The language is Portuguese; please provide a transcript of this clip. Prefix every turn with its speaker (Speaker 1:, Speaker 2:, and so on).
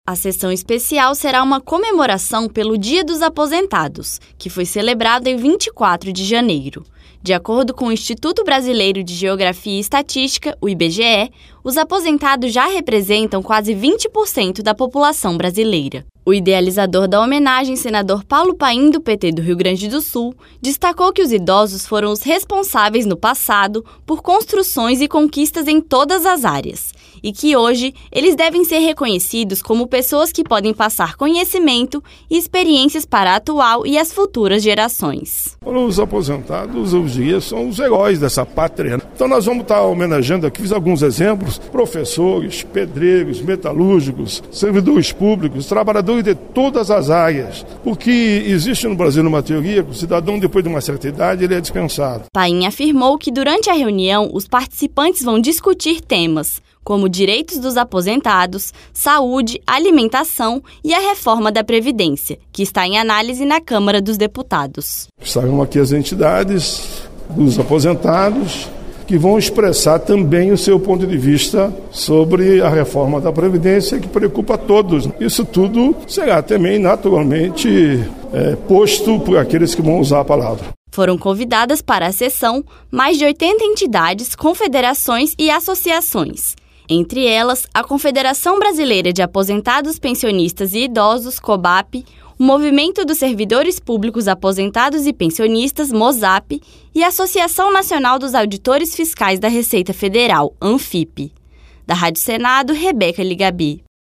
Speaker 1: A sessão especial será uma comemoração pelo Dia dos Aposentados, que foi celebrado em 24 de janeiro. De acordo com o Instituto Brasileiro de Geografia e Estatística, o IBGE, os aposentados já representam quase 20% da população brasileira. O idealizador da homenagem, senador Paulo Paim, do PT do Rio Grande do Sul, destacou que os idosos foram os responsáveis no passado por construções e conquistas em todas as áreas, e que hoje eles devem ser reconhecidos como pessoas que podem passar conhecimento e experiências para a atual e as futuras gerações.
Speaker 2: Os aposentados, hoje em dia, são os heróis dessa pátria. Então nós vamos estar homenageando aqui, fiz alguns exemplos, professores, pedreiros, metalúrgicos, servidores públicos, trabalhadores de todas as áreas. Porque existe no Brasil uma teoria que o cidadão, depois de uma certa idade, ele é dispensado.
Speaker 1: Paim afirmou que durante a reunião os participantes vão discutir temas como direitos dos aposentados, saúde, alimentação e a reforma da Previdência, que está em análise na Câmara dos Deputados.
Speaker 2: Estarão aqui as entidades dos aposentados que vão expressar também o seu ponto de vista sobre a reforma da Previdência, que preocupa a todos. Isso tudo será também naturalmente posto por aqueles que vão usar a palavra.
Speaker 1: Foram convidadas para a sessão mais de 80 entidades, confederações e associações. Entre elas, a Confederação Brasileira de Aposentados, Pensionistas e Idosos, COBAP, o Movimento dos Servidores Públicos Aposentados e Pensionistas, MOSAP, e a Associação Nacional dos Auditores Fiscais da Receita Federal, ANFIP. Da Rádio Senado, Rebeca Ligabi.